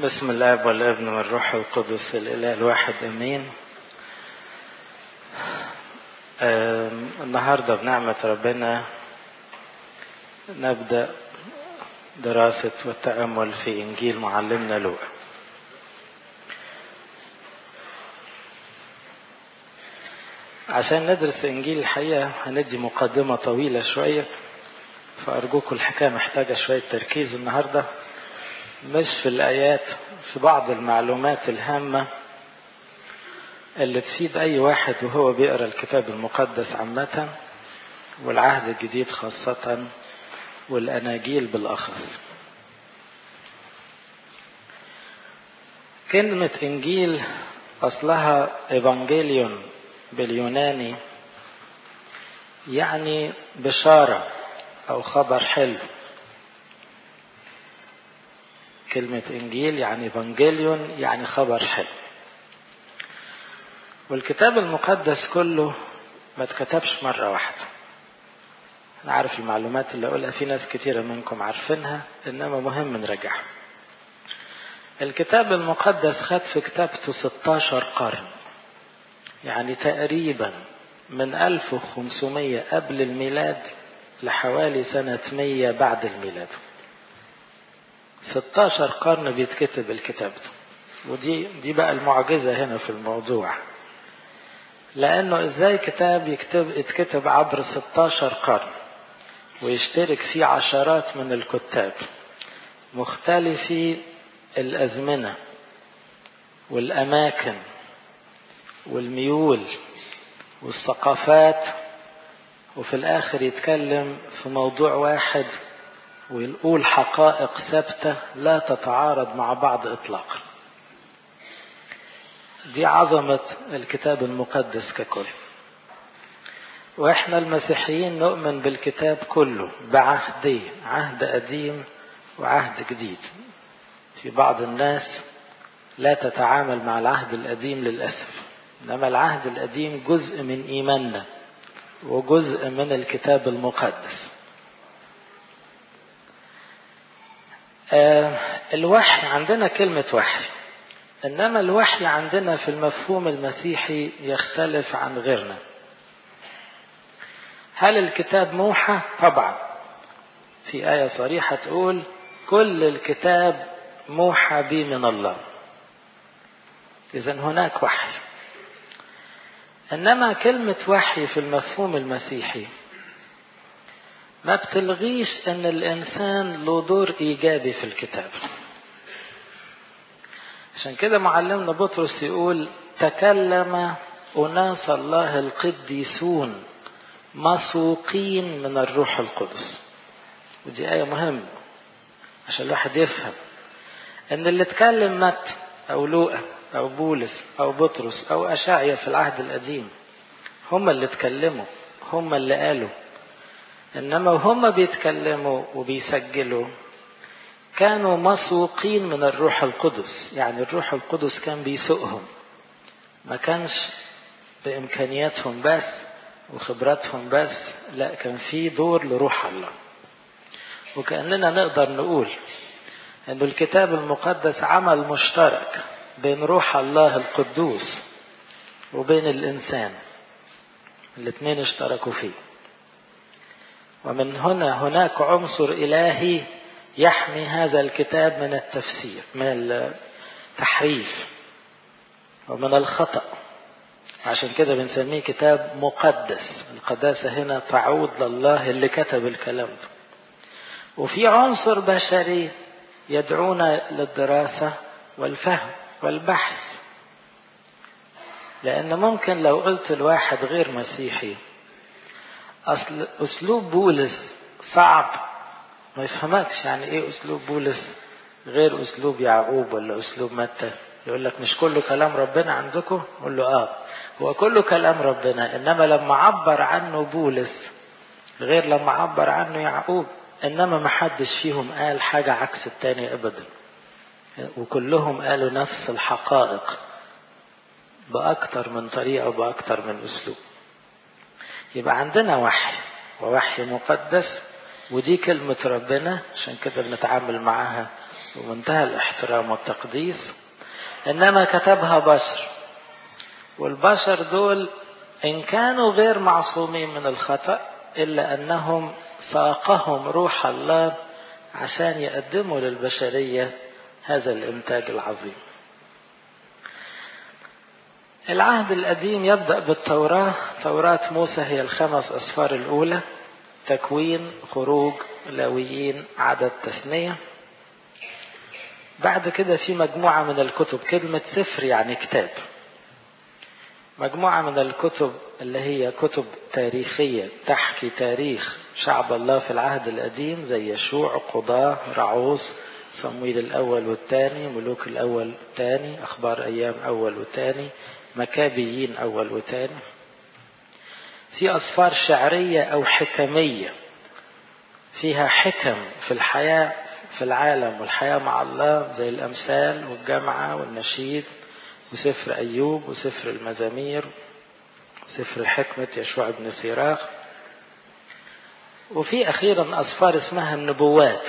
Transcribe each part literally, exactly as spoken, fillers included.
بسم الاب والابن والروح القدس الاله الواحد امين. النهارده بنعمه ربنا نبدا دراسه والتامل في انجيل معلمنا لوقا. عشان ندرس انجيل الحقيقه هندي مقدمه طويله شويه، فارجوكم الحكايه محتاجه شويه تركيز النهارده، مش في الآيات، في بعض المعلومات الهامة اللي تفيد أي واحد وهو بيقرأ الكتاب المقدس عامة والعهد الجديد خاصة والأناجيل بالأخص. كلمة إنجيل أصلها إيفانجيليون باليوناني، يعني بشارة أو خبر حلو. كلمة إنجيل يعني إيفانجيليون يعني خبر حلو. والكتاب المقدس كله ما اتكتبش مرة واحدة. أنا عارف المعلومات اللي أقولها في ناس كتيرة منكم عارفينها، إنما مهم نرجعها. الكتاب المقدس خد في كتابته ستاشر قرن، يعني تقريبا من ألف وخمسمية قبل الميلاد لحوالي سنة مية بعد الميلاد. ستاشر قرن بيتكتب الكتاب ده، ودي دي بقى المعجزة هنا في الموضوع، لأنه إزاي كتاب يكتب يتكتب عبر ستاشر قرن ويشترك فيه عشرات من الكتاب مختلفي الأزمنة والأماكن والميول والثقافات، وفي الآخر يتكلم في موضوع واحد ويقول حقائق ثابتة لا تتعارض مع بعض إطلاقا. دي عظمة الكتاب المقدس ككل. وإحنا المسيحيين نؤمن بالكتاب كله بعهدين، عهد قديم وعهد جديد. في بعض الناس لا تتعامل مع العهد القديم للأسف، إنما العهد القديم جزء من إيماننا وجزء من الكتاب المقدس. آه الوحي عندنا كلمة وحي، إنما الوحي عندنا في المفهوم المسيحي يختلف عن غيرنا. هل الكتاب موحى؟ طبعا، في آية صريحة تقول كل الكتاب موحى بي من الله، إذن هناك وحي. إنما كلمة وحي في المفهوم المسيحي ما بتلغيش ان الانسان له دور ايجابي في الكتاب. عشان كده معلمنا بطرس يقول تكلم اناس الله القديسون مسوقين من الروح القدس. ودي آية مهمة عشان الواحد يفهم ان اللي اتكلم متى او لوقا او بولس او بطرس او اشعيا في العهد القديم هم اللي اتكلموا، هم اللي قالوا. إنما وهم بيتكلموا وبيسجلوا كانوا مسوقين من الروح القدس، يعني الروح القدس كان بيسوقهم، ما كانش بإمكانياتهم بس وخبراتهم بس، لا كان في دور لروح الله. وكأننا نقدر نقول أن الكتاب المقدس عمل مشترك بين روح الله القدوس وبين الإنسان، الاثنين اشتركوا فيه. ومن هنا هناك عنصر إلهي يحمي هذا الكتاب من التفسير، من التحريف ومن الخطأ. عشان كده بنسميه كتاب مقدس. القداسة هنا تعود لله اللي كتب الكلام ده. وفي عنصر بشري يدعونا للدراسة والفهم والبحث، لأن ممكن لو قلت الواحد غير مسيحي أصل أسلوب بولس صعب ما يفهمكش، يعني إيه أسلوب بولس غير أسلوب يعقوب ولا أسلوب متى، يقول لك مش كله كلام ربنا عندكم؟ قول له آه هو كله كلام ربنا، إنما لما عبر عنه بولس غير لما عبر عنه يعقوب. إنما ما حدش فيهم قال حاجة عكس التاني أبدا، وكلهم قالوا نفس الحقائق بأكتر من طريقة وبأكتر من أسلوب. يبقى عندنا وحي ووحي مقدس، ودي كلمة ربنا، عشان كده بنتعامل معها ومنتهى الاحترام والتقديس، إنما كتبها بشر، والبشر دول إن كانوا غير معصومين من الخطأ إلا أنهم ساقهم روح الله عشان يقدموا للبشرية هذا الإنتاج العظيم. العهد القديم يبدأ بالتوراة. توراة موسى هي الخمس أسفار الأولى: تكوين، خروج، لاويين، عدد، تثنية. بعد كده في مجموعة من الكتب، كلمة سفر يعني كتاب، مجموعة من الكتب اللي هي كتب تاريخية تحكي تاريخ شعب الله في العهد القديم، زي يشوع، قضاة، رعوس، صمويل الأول والثاني، ملوك الأول والثاني، أخبار أيام أول والثاني، مكابيين أول وثاني. في أسفار شعرية أو حكمية فيها حكم في الحياة في العالم والحياة مع الله، زي الأمثال والجامعة والنشيد وسفر أيوب وسفر المزامير وسفر حكمة يشوع بن سيراخ. وفي أخيرا أسفار اسمها النبوات.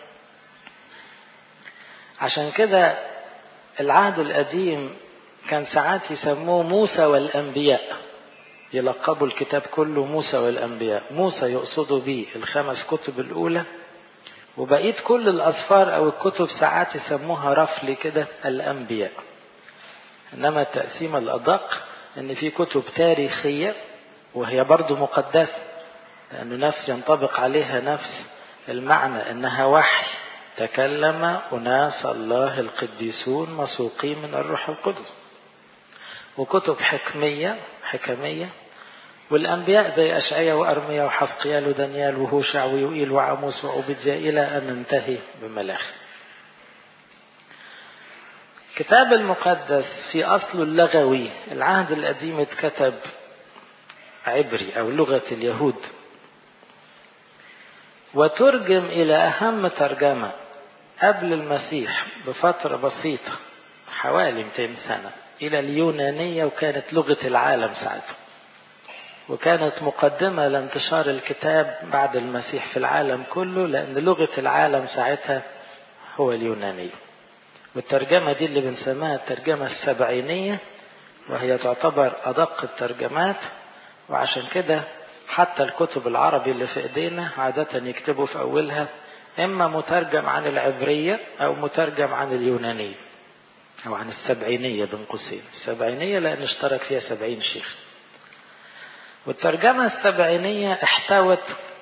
عشان كده العهد القديم كان ساعات يسموه موسى والأنبياء، يلقبوا الكتاب كله موسى والأنبياء. موسى يقصدوا به الخمس كتب الأولى، وبقيت كل الأسفار أو الكتب ساعات يسموها رفلي كده الأنبياء. إنما التقسيم الأدق إن في كتب تاريخية وهي برضو مقدسة، لأنه نفس ينطبق عليها نفس المعنى، إنها وحي تكلم أناس الله القديسون مسوقين من الروح القدس. وكتب حكمية حكمية والأنبياء زي أشعياء وأرميا وحزقيال ودانيال وهوشع ويوئيل وعموس وعبديا إلى أن ننتهي بملاخي. الكتاب المقدس في أصله اللغوي، العهد القديم اتكتب عبري أو لغة اليهود، وترجم إلى أهم ترجمة قبل المسيح بفترة بسيطة حوالي مئتين سنة إلى اليونانية، وكانت لغة العالم ساعتها، وكانت مقدمة لانتشار الكتاب بعد المسيح في العالم كله، لأن لغة العالم ساعتها هو اليونانية. والترجمة دي اللي بنسميها الترجمة السبعينية، وهي تعتبر أدق الترجمات. وعشان كده حتى الكتب العربي اللي في ايدينا عادة يكتبوا في أولها إما مترجم عن العبرية أو مترجم عن اليونانية أو عن السبعينية بين قوسين. السبعينية لأن اشترك فيها سبعين شيخ. والترجمة السبعينية احتوت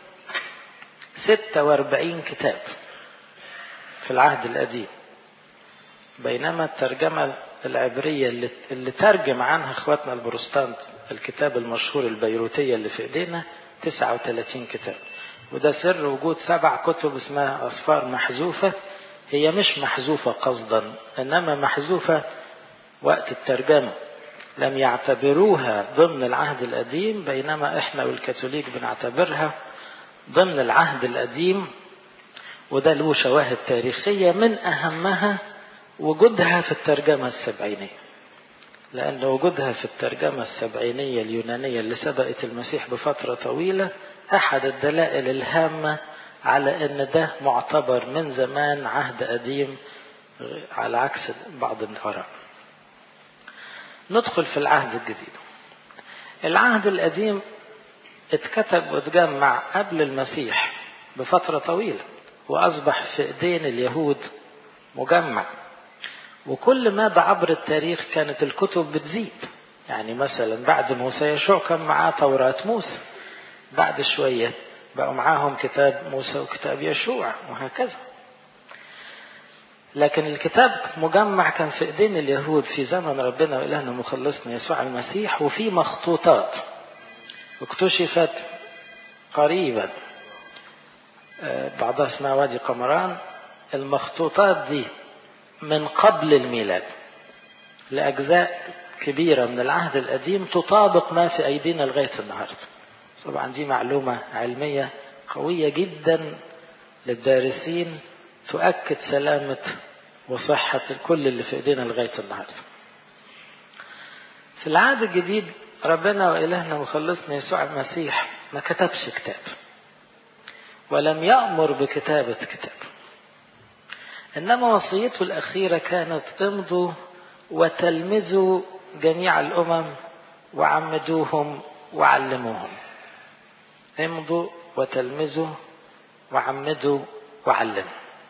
ستة وأربعين كتاب في العهد القديم، بينما الترجمة العبرية اللي, اللي ترجم عنها اخواتنا البروتستانت الكتاب المشهور البيروتية اللي في ايدينا تسعة وثلاثين كتاب. وده سر وجود سبع كتب اسمها أسفار محذوفة. هي مش محذوفة قصدا، إنما محذوفة وقت الترجمة، لم يعتبروها ضمن العهد القديم، بينما احنا والكاثوليك بنعتبرها ضمن العهد القديم. وده له شواهد تاريخية، من أهمها وجودها في الترجمة السبعينية، لأن وجودها في الترجمة السبعينية اليونانية اللي سبقت المسيح بفترة طويلة أحد الدلائل الهامة على أن ده معتبر من زمان عهد قديم، على عكس بعض الآراء. ندخل في العهد الجديد. العهد القديم اتكتب واتجمع قبل المسيح بفترة طويلة، وأصبح في ايدين اليهود مجمع. وكل ما بعبر التاريخ كانت الكتب بتزيد. يعني مثلا بعد موسى يشوع كان معاه توراة موسى، بعد شوية بقوا معاهم كتاب موسى وكتاب يشوع، وهكذا. لكن الكتاب مجمع كان في ايدين اليهود في زمن ربنا وإلهنا مخلصنا يسوع المسيح، وفي مخطوطات اكتشفت قريبا، بعضها اسمها وادي قمران. المخطوطات دي من قبل الميلاد لأجزاء كبيرة من العهد القديم تطابق ما في أيدينا لغاية النهاردة. طبعا دي معلومة علمية قوية جدا للدارسين، تؤكد سلامة وصحة كل اللي في ايدينا لغاية النهاردة. في العهد الجديد ربنا وإلهنا وخلصنا يسوع المسيح ما كتبش كتاب، ولم يأمر بكتابة كتاب، إنما وصيته الأخيرة كانت امضوا وتلمذوا جميع الأمم وعمدوهم وعلموهم. امضوا وتلمذوا وعمدوا وعلموا.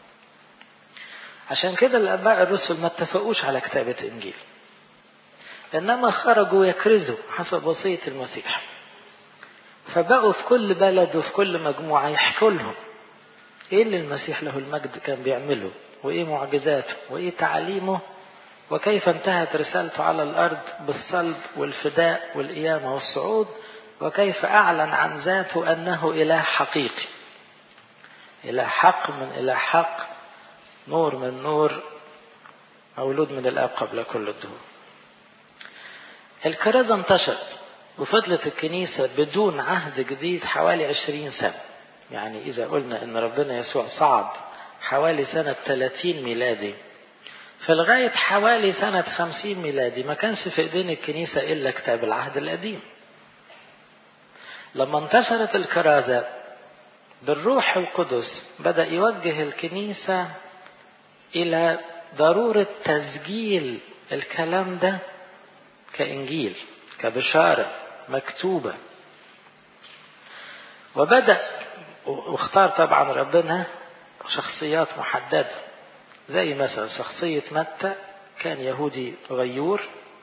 عشان كده الآباء الرسل ما اتفقوش على كتابة إنجيل، إنما خرجوا يكرزوا حسب وصية المسيح. فبقوا في كل بلد وفي كل مجموعة يحكوا لهم إيه اللي المسيح له المجد كان بيعمله، وإيه معجزاته، وإيه تعاليمه، وكيف انتهت رسالته على الأرض بالصلب والفداء والقيامة والصعود، وكيف أعلن عن ذاته أنه إله حقيقي، إله حق من إله حق، نور من نور، مولود من الآب قبل كل الدهور. الكرازة انتشرت وفضلت الكنيسة بدون عهد جديد حوالي عشرين سنة. يعني إذا قلنا إن ربنا يسوع صعد حوالي سنة ثلاثين ميلادي، فلغاية حوالي سنة خمسين ميلادي ما كانش في إيدين الكنيسة إلا كتاب العهد القديم. لما انتشرت الكرازة بالروح القدس بدأ يوجه الكنيسة إلى ضرورة تسجيل الكلام ده كإنجيل، كبشارة مكتوبة. وبدأ واختار طبعا ربنا شخصيات محددة، زي مثلا شخصية متى كان يهودي غيور،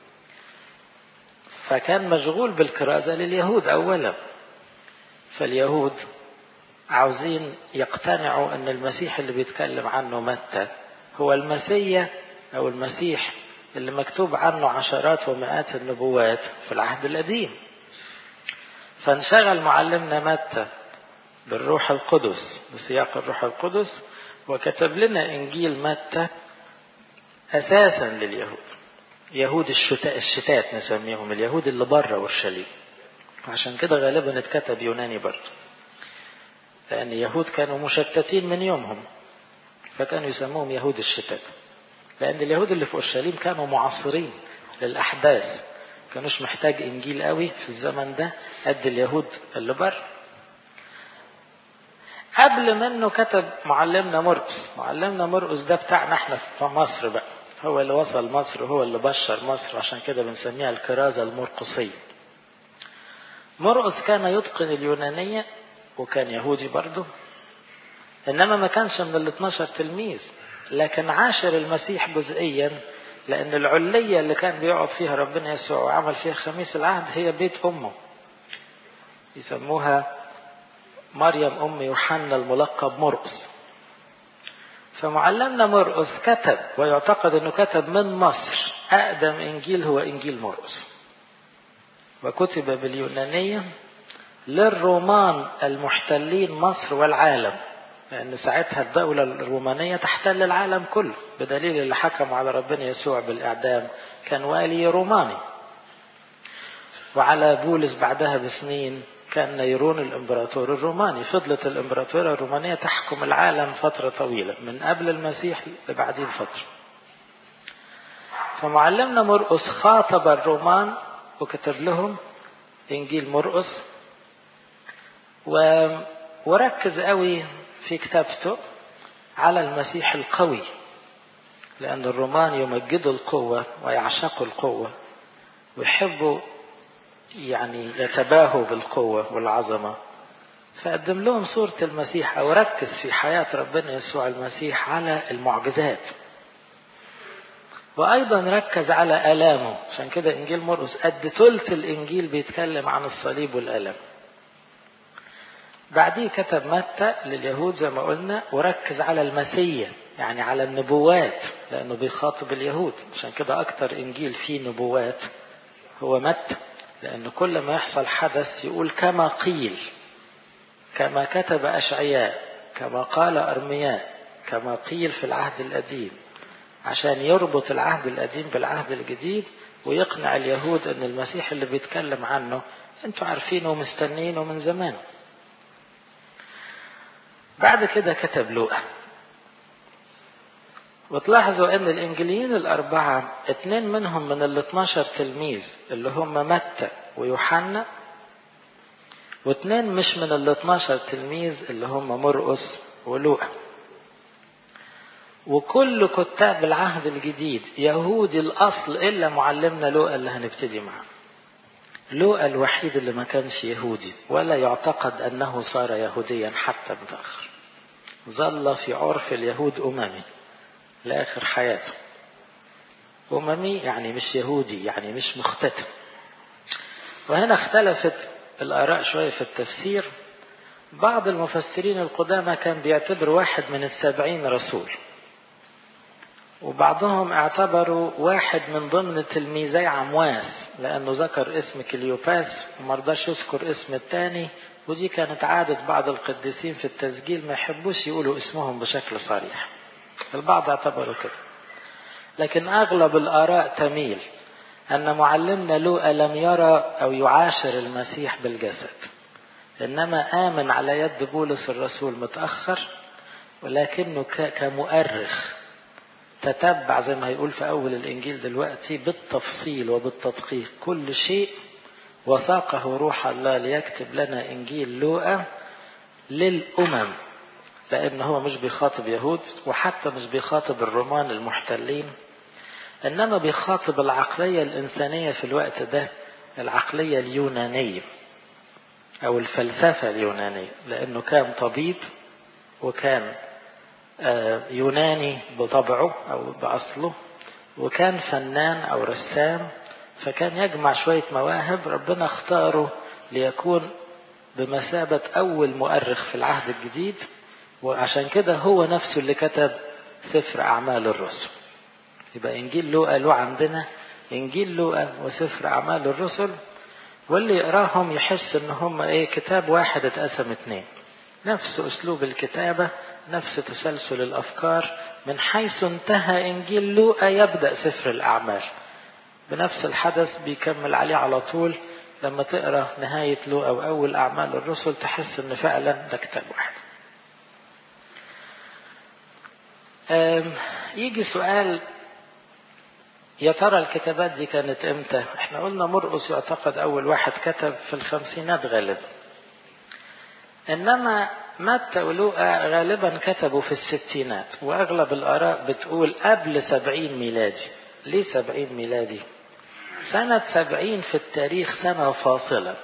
فكان مشغول بالكرازة لليهود أولا. فاليهود عاوزين يقتنعوا أن المسيح اللي بيتكلم عنه متى هو المسيح أو المسيح اللي مكتوب عنه عشرات ومئات النبوات في العهد القديم. فانشغل معلمنا متى بالروح القدس، بسياق الروح القدس، وكتب لنا إنجيل متى أساسا لليهود، يهود الشتاء الشتات نسميهم، اليهود اللي بره اورشليم. عشان كده غالبا اتكتب يوناني برضه، لأن اليهود كانوا مشتتين من يومهم فكانوا يسموهم يهود الشتات، لأن اليهود اللي في اورشليم كانوا معاصرين للأحداث، كانوش محتاج إنجيل قوي في الزمن ده قد اليهود اللي بره. قبل منه كتب معلمنا مرقس. معلمنا مرقس ده بتاعنا احنا في مصر بقى، هو اللي وصل مصر، هو اللي بشر مصر، عشان كده بنسميها الكرازة المرقسية. مرقس كان يتقن اليونانية وكان يهودي برضه، إنما ما كانش من ال اثناشر تلميذ، لكن عاشر المسيح جزئيا، لأن العلية اللي كان بيقعد فيها ربنا يسوع وعمل فيها خميس العهد هي بيت أمه، يسموها مريم أم يوحنا الملقب مرقس. فمعلمنا مرقس كتب، ويعتقد أنه كتب من مصر، أقدم إنجيل هو إنجيل مرقس، وكتب باليونانية للرومان المحتلين مصر والعالم، لأن ساعتها الدولة الرومانية تحتل العالم كله، بدليل اللي حكم على ربنا يسوع بالإعدام كان والي روماني، وعلى بولس بعدها بسنين كان نيرون الإمبراطور الروماني. فضلت الإمبراطورية الرومانية تحكم العالم فترة طويلة من قبل المسيح لبعدين فترة. فمعلمنا مرقس خاطب الرومان وكتب لهم إنجيل مرقس، وركز قوي في كتابته على المسيح القوي، لأن الرومان يمجدوا القوة ويعشقوا القوة ويحبوا يعني يتباهوا بالقوة والعظمة. فقدم لهم صورة المسيح، أو ركز في حياة ربنا يسوع المسيح على المعجزات، وأيضا ركز على آلامه. عشان كده إنجيل مرقس قد ثلث الإنجيل بيتكلم عن الصليب والآلام. بعديه كتب متى لليهود زي ما قلنا، وركز على المسيح، يعني على النبوات، لأنه بيخاطب اليهود. عشان كده أكتر إنجيل فيه نبوات هو متى، لأن كل ما يحصل حدث يقول كما قيل، كما كتب أشعياء، كما قال أرمياء، كما قيل في العهد القديم، عشان يربط العهد القديم بالعهد الجديد ويقنع اليهود أن المسيح اللي بيتكلم عنه أنتوا عارفينه ومستنينه من زمان. بعد كده كتب لوقا. وتلاحظوا أن الإنجيليين الأربعة اتنين منهم من ال اثناشر تلميذ اللي هم متى ويوحنا، واثنين مش من ال اثناشر تلميذ اللي هم مرقس ولوقا. وكل كتاب العهد الجديد يهودي الأصل إلا معلمنا لوقا اللي هنبتدي معه. لوقا الوحيد اللي ما كانش يهودي ولا يعتقد أنه صار يهوديا حتى متأخر، ظل في عرف اليهود أممي لآخر حياته. أممي يعني مش يهودي، يعني مش مختتم. وهنا اختلفت الآراء شوية في التفسير. بعض المفسرين القدامى كان بيعتبر واحد من السبعين رسول، وبعضهم اعتبروا واحد من ضمن تلميذي عمواس، لأنه ذكر اسم كليوباس ومرضاش يذكر اسم الثاني، ودي كانت عادة بعض القديسين في التسجيل ما يحبوش يقولوا اسمهم بشكل صريح. البعض اعتبروا كده، لكن أغلب الآراء تميل أن معلمنا لوقا لم يرى أو يعاشر المسيح بالجسد، إنما آمن على يد بولس الرسول متأخر، ولكنه كمؤرخ تتبع زي ما هيقول في أول الإنجيل دلوقتي بالتفصيل وبالتدقيق كل شيء، وساقه روح الله ليكتب لنا إنجيل لوقا للأمم، لأن هو مش بيخاطب يهود وحتى مش بيخاطب الرومان المحتلين، إنما بيخاطب العقلية الإنسانية في الوقت ده، العقلية اليونانية أو الفلسفة اليونانية، لأنه كان طبيب وكان يوناني بطبعه أو بأصله، وكان فنان أو رسام، فكان يجمع شوية مواهب. ربنا اختاره ليكون بمثابة أول مؤرخ في العهد الجديد، وعشان كده هو نفسه اللي كتب سفر أعمال الرسل. يبقى إنجيل لوقا له عندنا إنجيل لوقا وسفر أعمال الرسل، واللي يقراهم يحس إن هم إيه، كتاب واحد اتقسم اتنين، نفس أسلوب الكتابة، نفس تسلسل الأفكار. من حيث انتهى إنجيل لوقا يبدأ سفر الأعمال بنفس الحدث بيكمل عليه على طول. لما تقرأ نهاية لوقا وأول أعمال الرسل تحس إن فعلا ده كتاب واحد. يجي سؤال، يا ترى الكتابات دي كانت امتى؟ احنا قلنا مرقس يعتقد أول واحد كتب في الخمسينات غالبا، إنما متى ولوقا غالبا كتبوا في الستينات، وأغلب الآراء بتقول قبل سبعين ميلادي. ليه سبعين ميلادي؟ سنة سبعين في التاريخ سنة فاصلة،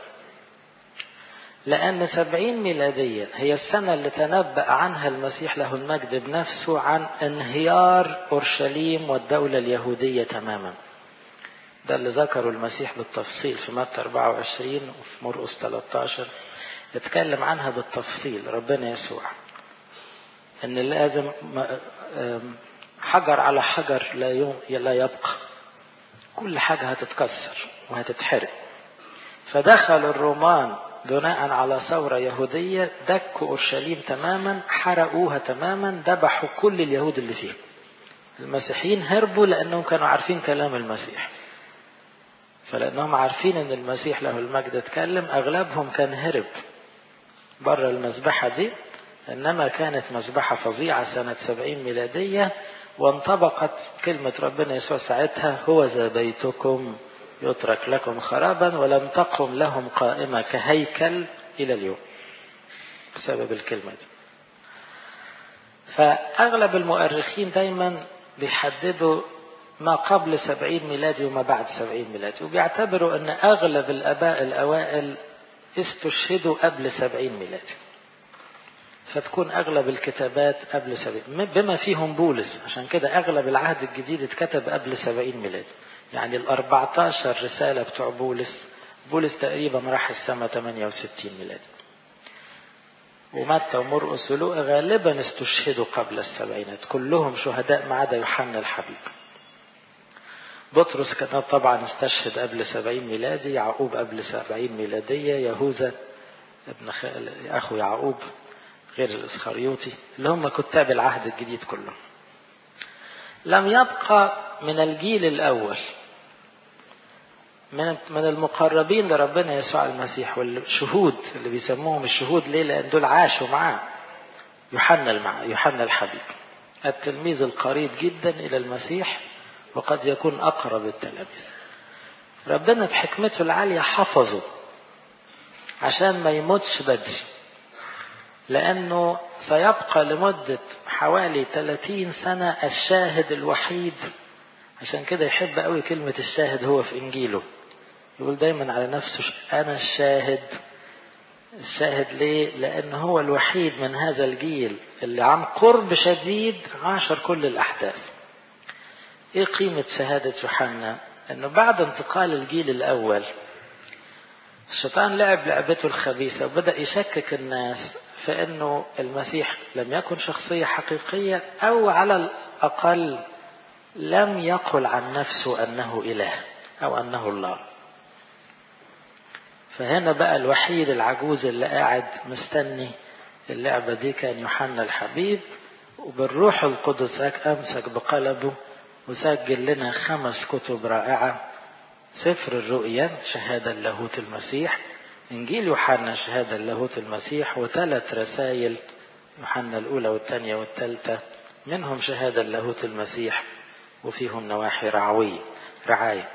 لأن سبعين ميلادية هي السنة اللي تنبأ عنها المسيح له المجد بنفسه عن انهيار أورشليم والدولة اليهودية تماما. ده اللي ذكره المسيح بالتفصيل في متى أربعة وعشرين وفي مرقس ثلاثة عشر، اتكلم عنها بالتفصيل ربنا يسوع، ان لازم حجر على حجر لا يبقى، كل حاجة هتتكسر وهتتحرق. فدخل الرومان بناء على ثورة يهودية، دكوا أورشليم تماما، حرقوها تماما، ذبحوا كل اليهود اللي فيها. المسيحيين هربوا لأنهم كانوا عارفين كلام المسيح، فلأنهم عارفين ان المسيح له المجد اتكلم، أغلبهم كان هرب بره المذبحة دي. إنما كانت مذبحة فظيعة سنة سبعين ميلادية، وانطبقت كلمة ربنا يسوع ساعتها: هو ذا بيتكم يترك لكم خرابا، ولم تقم لهم قائمة كهيكل إلى اليوم بسبب الكلمة دي. فأغلب المؤرخين دايما بيحددوا ما قبل سبعين ميلادي وما بعد سبعين ميلادي، وبيعتبروا أن أغلب الآباء الأوائل استشهدوا قبل سبعين ميلادي، فتكون أغلب الكتابات قبل سبعين، بما فيهم بولس. عشان كده أغلب العهد الجديد اتكتب قبل سبعين ميلادي، يعني الأربعتاشر رسالة بتوع بولس، بولس تقريبا راح السنة ثمانية وستين ميلادي. ومتى ومرقس ولوقا غالبا استشهدوا قبل السبعينات، كلهم شهداء ما عدا يوحنا الحبيب. بطرس كان طبعا استشهد قبل سبعين ميلادي، يعقوب قبل سبعين ميلادية، يهوذا ابن أخو يعقوب غير الإسخريوطي، اللي هم كتاب العهد الجديد كله. لم يبقى من الجيل الأول من من المقربين لربنا يسوع المسيح والشهود اللي بيسموهم الشهود. ليه؟ لأن دول عاشوا معاه. يوحنا المع... يوحنا الحبيب التلميذ القريب جدا إلى المسيح، وقد يكون أقرب التلاميذ. ربنا بحكمته العالية حفظه عشان ما يموتش بدري، لأنه سيبقى لمدة حوالي ثلاثين سنة الشاهد الوحيد. عشان كده يحب قوي كلمة الشاهد هو في إنجيله، يقول دايما على نفسه أنا الشاهد. الشاهد ليه؟ لأن هو الوحيد من هذا الجيل اللي عن قرب شديد عاشر كل الأحداث. إيه قيمة شهادة يوحنا؟ أنه بعد انتقال الجيل الأول الشيطان لعب لعبته الخبيثة وبدأ يشكك الناس في أنه المسيح لم يكن شخصية حقيقية، أو على الأقل لم يقل عن نفسه أنه إله أو أنه الله. فهنا بقى الوحيد العجوز اللي قاعد مستني اللعبة دي كان يوحنا الحبيب، وبالروح القدس أمسك بقلبه وسجل لنا خمس كتب رائعة: سفر الرؤيا شهادة لاهوت المسيح، إنجيل يوحنا شهادة لاهوت المسيح، وثلاث رسائل يوحنا الأولى والثانية والثالثة منهم شهادة لاهوت المسيح وفيهم نواحي رعوية رعاية.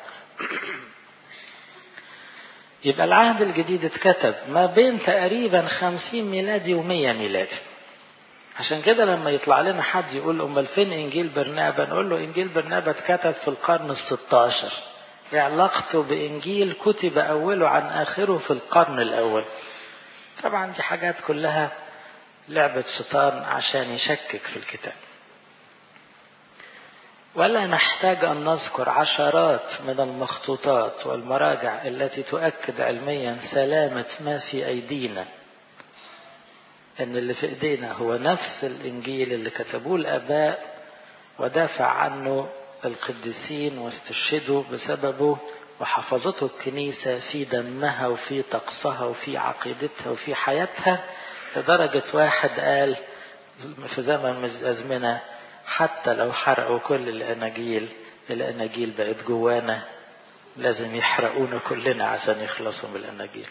يبقى العهد الجديد اتكتب ما بين تقريبا خمسين ميلادي ومية ميلادي. عشان كده لما يطلع لنا حد يقول أمال فين إنجيل برنابا، نقول له إنجيل برنابا اتكتب في القرن الستاشر. علاقته بإنجيل كتب أوله عن آخره في القرن الأول. طبعا دي حاجات كلها لعبة شيطان عشان يشكك في الكتاب. ولا نحتاج أن نذكر عشرات من المخطوطات والمراجع التي تؤكد علميا سلامة ما في أيدينا، أن اللي في إيدينا هو نفس الإنجيل اللي كتبوه الآباء ودافع عنه القديسين واستشهدوا بسببه وحفظته الكنيسة في دمها وفي طقسها وفي عقيدتها وفي حياتها، لدرجة واحد قال في زمن من الأزمنة حتى لو حرقوا كل الأناجيل، الأناجيل بقت جوانا، لازم يحرقونا كلنا عشان يخلصوا من الأناجيل.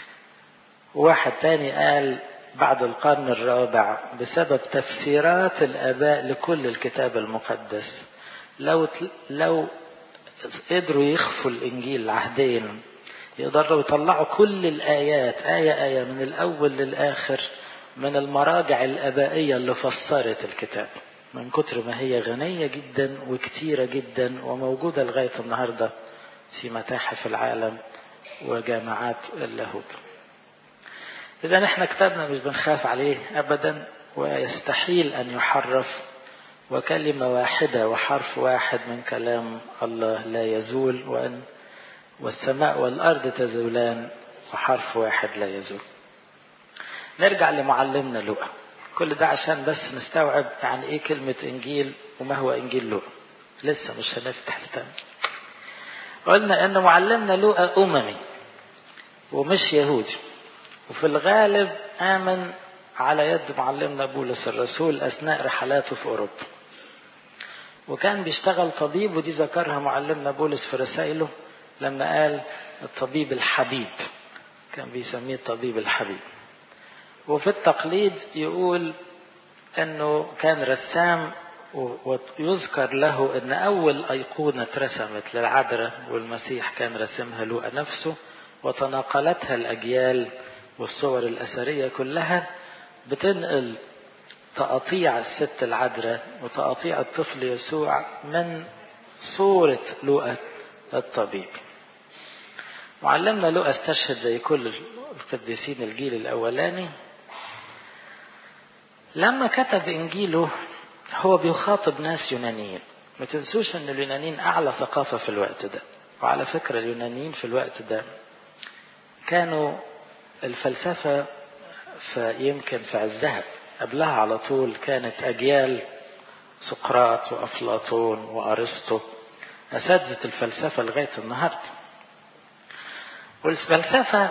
واحد تاني قال بعد القرن الرابع بسبب تفسيرات الآباء لكل الكتاب المقدس لو لو قدروا يخفوا الإنجيل العهدين يقدروا يطلعوا كل الآيات آية آية من الأول للآخر من المراجع الآبائية اللي فسرت الكتاب، من كتر ما هي غنية جدا وكتيرة جدا وموجودة لغاية النهاردة في متاحف العالم وجامعات اللاهوت. إذا نحن كتابنا مش بنخاف عليه أبدا، ويستحيل أن يحرف، وكلمة واحدة وحرف واحد من كلام الله لا يزول، وأن والسماء والأرض تزولان وحرف واحد لا يزول. نرجع لمعلمنا لوقا. كل ده عشان بس نستوعب يعني ايه كلمة انجيل وما هو انجيل لوقا. لسه مش هنفتح التاني. قلنا ان معلمنا لوقا اممي ومش يهودي، وفي الغالب امن على يد معلمنا بولس الرسول اثناء رحلاته في اوروبا، وكان بيشتغل طبيب، ودي ذكرها معلمنا بولس في رسائله لما قال الطبيب الحبيب، كان بيسميه الطبيب الحبيب. وفي التقليد يقول انه كان رسام، ويذكر له ان اول ايقونة اترسمت للعذراء والمسيح كان رسمها لوقا نفسه، وتناقلتها الاجيال والصور الاثرية كلها بتنقل تقطيع الست العذراء وتقطيع الطفل يسوع من صورة لوقا الطبيب. معلمنا لوقا استشهد زي كل القديسين الجيل الاولاني. لما كتب انجيله هو بيخاطب ناس يونانيين. ما تنسوش ان اليونانيين اعلى ثقافة في الوقت ده، وعلى فكرة اليونانيين في الوقت ده كانوا الفلسفة فيمكن في عزها. قبلها على طول كانت اجيال سقراط وافلاطون وارسطو اساتذة الفلسفة لغاية النهاردة. والفلسفة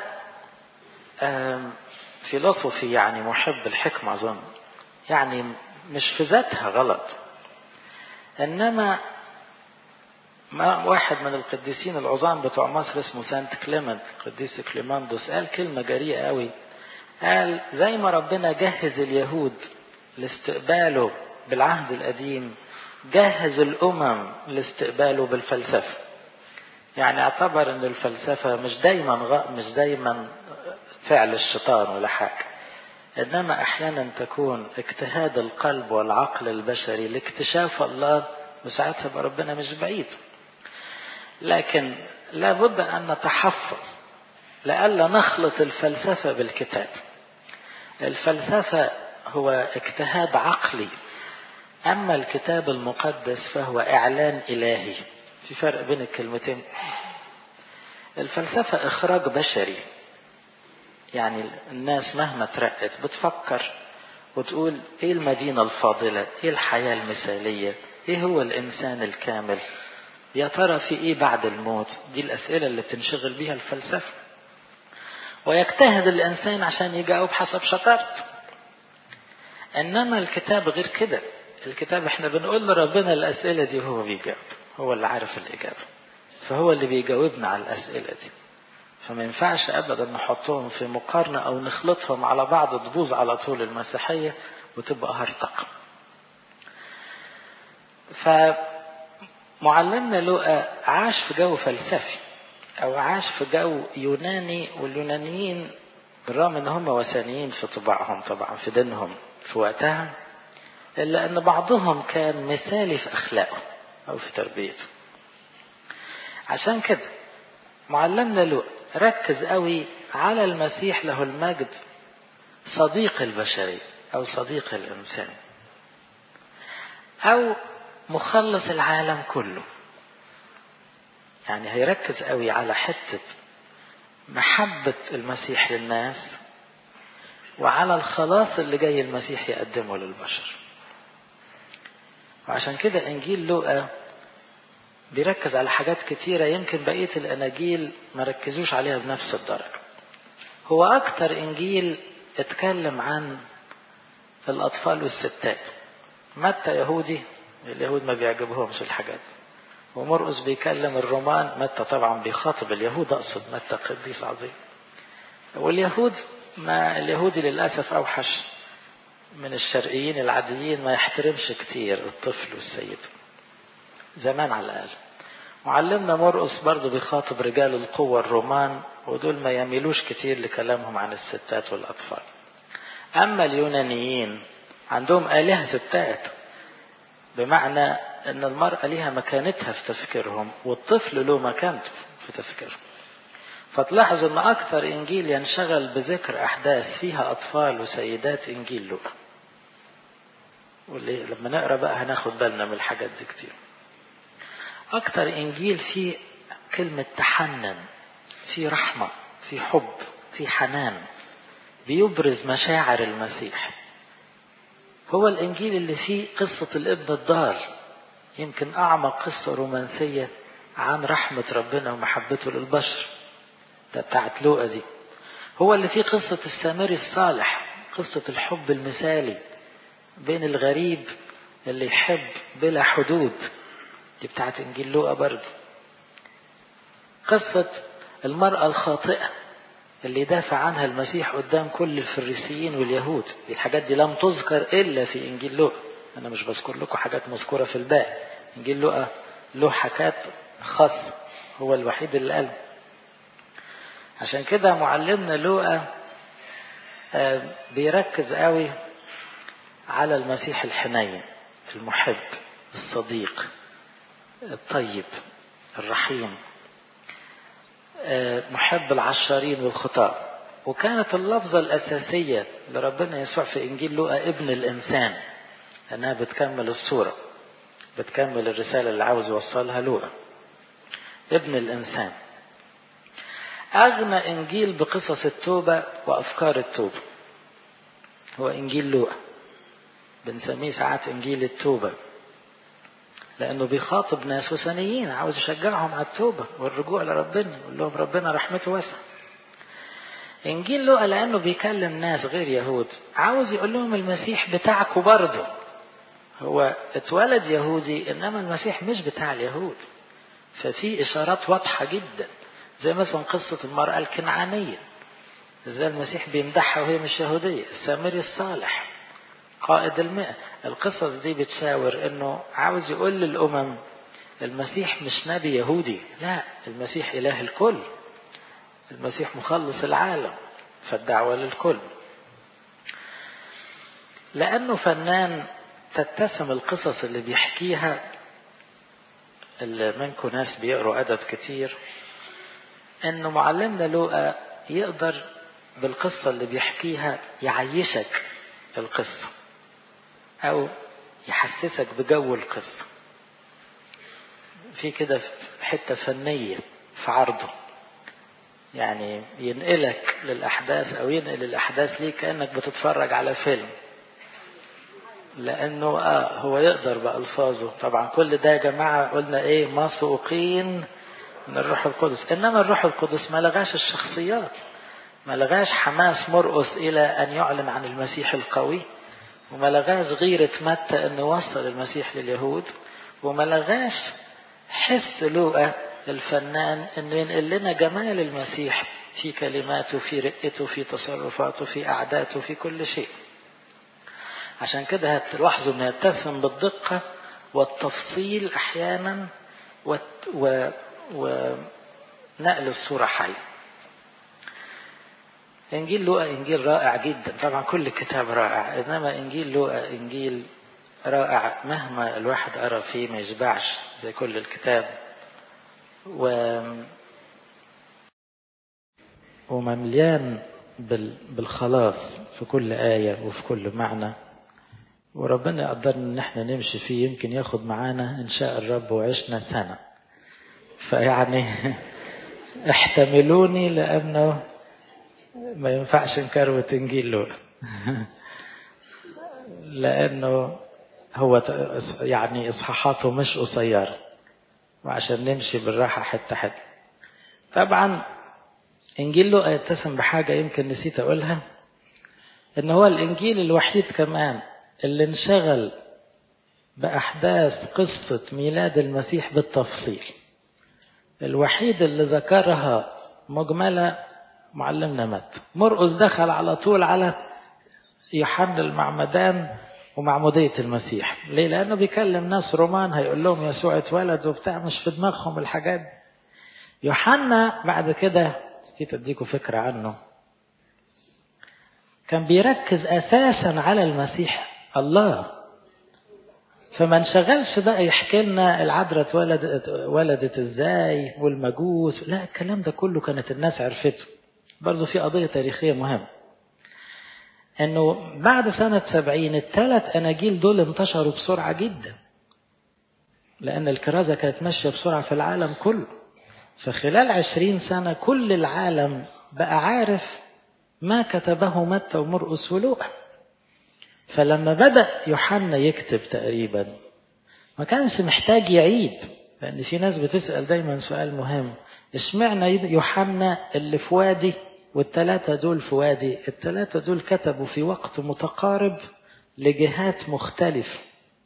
فيلسوفي يعني محب الحكمة أظن، يعني مش في ذاتها غلط، إنما ما واحد من القديسين العظام بتوع مصر اسمه سانت كليمنت، قديس كليماندوس، قال كلمة جريئة قوي. قال زي ما ربنا جهز اليهود لاستقباله بالعهد القديم جهز الأمم لاستقباله بالفلسفة. يعني اعتبر ان الفلسفة مش دايما غ... مش دايما فعل الشيطان ولا حاجة، إنما أحيانا تكون اجتهاد القلب والعقل البشري لاكتشاف الله، وساعتها بقى ربنا مش بعيد. لكن لابد أن نتحفظ لئلا نخلط الفلسفة بالكتاب. الفلسفة هو اجتهاد عقلي، أما الكتاب المقدس فهو إعلان إلهي. في فرق بين الكلمتين. الفلسفة إخراج بشري، يعني الناس مهما ترقت بتفكر وتقول إيه المدينة الفاضلة، إيه الحياة المثالية، إيه هو الإنسان الكامل، يا ترى في إيه بعد الموت. دي الأسئلة اللي بتنشغل بيها الفلسفة، ويجتهد الإنسان عشان يجاوب حسب شطارته. إنما الكتاب غير كده. الكتاب احنا بنقول لربنا الأسئلة دي وهو بيجاوب، هو اللي عارف الإجابة، فهو اللي بيجاوبنا على الأسئلة دي. فما ينفعش أبدا نحطهم في مقارنة أو نخلطهم على بعض تبوظ على طول المسيحية وتبقى هرطقة. فمعلمنا لوقا عاش في جو فلسفي أو عاش في جو يوناني، واليونانيين بالرغم ان هم وثنيين في طباعهم طبعا في دينهم في وقتها، إلا أن بعضهم كان مثالي في أخلاقه أو في تربيته. عشان كده معلمنا لوقا ركز قوي على المسيح له المجد، صديق البشرية أو صديق الإنسان أو مخلص العالم كله. يعني هيركز قوي على حتة محبة المسيح للناس وعلى الخلاص اللي جاي المسيح يقدمه للبشر. وعشان كده إنجيل لوقا بيركز على حاجات كتيرة يمكن بقية الأناجيل ما ركزوش عليها بنفس الدرجة. هو أكتر إنجيل اتكلم عن الأطفال والستات. متى يهودي، اليهود ما بيعجبهمش الحاجات، ومرقس بيكلم الرومان. متى طبعا بيخاطب اليهود، أقصد متى قديس عظيم. واليهود ما اليهودي للأسف أوحش من الشرقيين العاديين، ما يحترمش كتير الطفل والسيد زمان على الأقل. معلمنا مرقس برضو بيخاطب رجال القوة الرومان، ودول ما يميلوش كتير لكلامهم عن الستات والأطفال. أما اليونانيين عندهم آلهة ستات، بمعنى أن المرأة لها مكانتها في تفكيرهم والطفل له مكانته في تفكيرهم. فتلاحظ أن أكثر إنجيل ينشغل بذكر أحداث فيها أطفال وسيدات إنجيل لوقا. واللي لما نقرأ بقى هناخد بالنا من الحاجات دي كتير. أكثر إنجيل فيه كلمة تحنن، فيه رحمة، فيه حب، فيه حنان، بيبرز مشاعر المسيح. هو الإنجيل اللي فيه قصة الابن الضال، يمكن أعمق قصة رومانسية عن رحمة ربنا ومحبته للبشر، ده بتاعت لوقا دي. هو اللي فيه قصة السامري الصالح، قصة الحب المثالي بين الغريب اللي يحب بلا حدود، دي بتاعت إنجيل لوقا برضه. قصة المرأة الخاطئة اللي دافع عنها المسيح قدام كل الفريسيين واليهود، دي الحاجات دي لم تذكر إلا في إنجيل لوقا. أنا مش بذكر لكم حاجات مذكورة في الباقي، إنجيل لوقا له حاجات خاصة، هو الوحيد اللي قال. عشان كده معلمنا لوقا بيركز قوي على المسيح الحنين المحب الصديق الطيب الرحيم، محب العشارين والخطاة. وكانت اللفظة الأساسية لربنا يسوع في إنجيل لوقا ابن الإنسان، لأنها بتكمل الصورة، بتكمل الرسالة اللي عاوز يوصلها لوقا. ابن الإنسان. أغنى إنجيل بقصص التوبة وأفكار التوبة هو إنجيل لوقا. بنسميه ساعات إنجيل التوبة، لأنه بيخاطب ناس وثنيين عاوز يشجعهم على التوبة والرجوع لربنا، يقول لهم ربنا رحمته واسعة. إنجيل لوقا لأنه بيكلم ناس غير يهود، عاوز يقول لهم المسيح بتاعكم برضه. هو اتولد يهودي إنما المسيح مش بتاع اليهود. ففي إشارات واضحة جدا، زي مثلا قصة المرأة الكنعانية، ازاي المسيح بيمدحها وهي مش يهودية. السامري الصالح قائد المئة. القصص دي بتشاور انه عاوز يقول للأمم المسيح مش نبي يهودي، لا، المسيح إله الكل، المسيح مخلص العالم، فالدعوة للكل. لأنه فنان تتسم القصص اللي بيحكيها، اللي منكم ناس بيقروا أدب كتير، إنه معلمنا لوقا يقدر بالقصة اللي بيحكيها يعيشك القصة أو يحسسك بجو القصة. في كده حتة فنية في عرضه، يعني ينقلك للأحداث أو ينقل الأحداث ليه كأنك بتتفرج على فيلم، لأنه آه هو يقدر بألفاظه. طبعا كل ده يا جماعة قلنا إيه؟ مسوقين من الروح القدس. إنما الروح القدس ما لغاش الشخصيات، ما لغاش حماس مرقس إلى أن يعلن عن المسيح القوي، وما لغاش غيرة متى أن يوصل المسيح لليهود، وما لغاش حس لوقا الفنان أن ينقل لنا جمال المسيح في كلماته، في رقته، في تصرفاته، في أعداته، في كل شيء. عشان كده هتلاحظوا أنه يتسم بالدقة والتفصيل أحيانا ونقل الصورة حي. إنجيل لوقا إنجيل رائع جدا، طبعا كل الكتاب رائع، إنما إنجيل لوقا إنجيل رائع مهما الواحد قرأ فيه ما يشبعش زي كل الكتاب، و... ومليان بال... بالخلاص في كل آية وفي كل معنى. وربنا يقدرنا ان احنا نمشي فيه، يمكن ياخد معانا ان شاء الرب وعشنا سنة. فيعني احتملوني لانه ما ينفعش نكروت انجيل لوقا لانه هو يعني اصحاحاته مش قصيرة، وعشان نمشي بالراحة حتى حتى. طبعا انجيل لوقا يتسم بحاجة يمكن نسيت اقولها، ان هو الانجيل الوحيد كمان اللي انشغل بأحداث قصة ميلاد المسيح بالتفصيل. الوحيد اللي ذكرها مجملة معلمنا متى. مرقس دخل على طول على يوحنا المعمدان ومعمودية المسيح. ليه؟ لأنه بيكلم ناس رومان هيقول لهم يسوع اتولد وبتاع، مش في دماغهم الحاجات. يوحنا بعد كده كنت أديكم فكرة عنه، كان بيركز أساسا على المسيح الله، فما انشغلش بقى يحكي لنا العذراء اتولدت ولدت ازاي والمجوس، لا الكلام ده كله كانت الناس عرفته. برضو في قضية تاريخية مهمة، انه بعد سنة سبعين الثلاث اناجيل دول انتشروا بسرعة جدا، لان الكرازة كانت ماشية بسرعة في العالم كله. فخلال عشرين سنة كل العالم بقى عارف ما كتبه متى ومرقس ولوقا. فلما بدأ يوحنا يكتب تقريبا ما كانش محتاج يعيد، لأن في ناس بتسأل دايما سؤال مهم، اشمعنى يوحنا اللي في وادي والثلاثة دول في وادي؟ الثلاثة دول كتبوا في وقت متقارب لجهات مختلفة،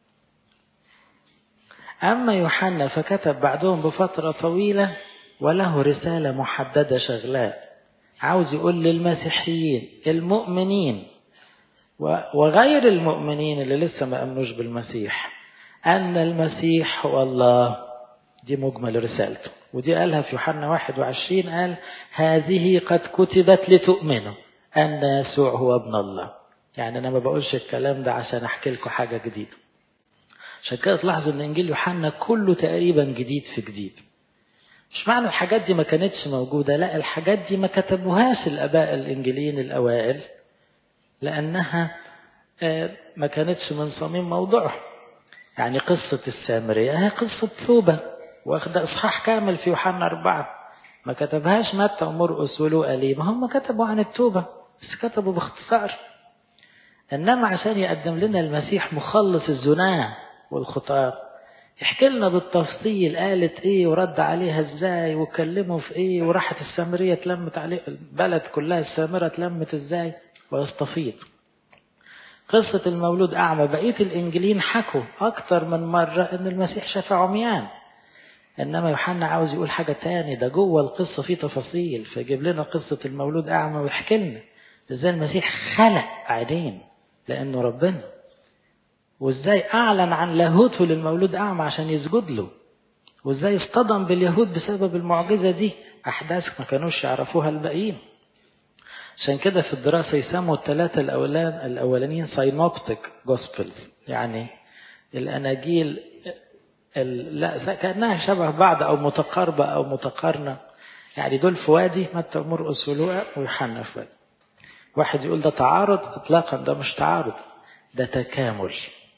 أما يوحنا فكتب بعدهم بفترة طويلة وله رسالة محددة شغلاه، عاوز يقول للمسيحيين المؤمنين وغير المؤمنين اللي لسه ما أمنوش بالمسيح أن المسيح هو الله. دي مجمل رسالته، ودي قالها في يوحنا واحد وعشرين، قال هذه قد كتبت لتؤمنوا أن يسوع هو ابن الله. يعني أنا ما بقولش الكلام ده عشان أحكي لكم حاجة جديدة. عشان كده تلاحظوا أن إنجيل يوحنا كله تقريبا جديد في جديد. مش معنى الحاجات دي ما كانتش موجودة، لا الحاجات دي ما كتبوهاش الآباء الإنجيليين الأوائل لأنها ما كانتش من صميم موضوعه. يعني قصة السامرية هي قصة توبة واخدة إصحاح كامل في يوحنا أربعة، ما كتبهاش متى ومرقس ولوقا. ليه؟ ما هم كتبوا عن التوبة بس كتبوا باختصار. إنما عشان يقدم لنا المسيح مخلص الزناة والخطاة يحكي لنا بالتفصيل قالت إيه ورد عليها إزاي وكلموا في إيه وراحت السامرية تلمت عليه، البلد كلها السامرة تلمت إزاي، ويستفيض. قصة المولود أعمى بقية الإنجيلين حكوا أكتر من مرة إن المسيح شفى عميان، إنما يوحنا عاوز يقول حاجة تاني، ده جوه القصة فيه تفاصيل، فيجيب لنا قصة المولود أعمى ويحكي لنا إزاي المسيح خلق عينين لأنه ربنا، وإزاي أعلن عن لاهوته للمولود أعمى عشان يسجد له، وإزاي اصطدم باليهود بسبب المعجزة دي، أحداث ما كانوش يعرفوها الباقيين. عشان كده في الدراسة يسموا الثلاثة الأولان الأولانيين ساينوبتيك جوسبلز، يعني الأناجيل لا كأنها شبه بعض أو متقاربة أو متقارنة، يعني دول في وادي متى ومرقس ولوقا ويوحنا في وادي. واحد يقول ده تعارض، اطلاقا ده مش تعارض، ده تكامل.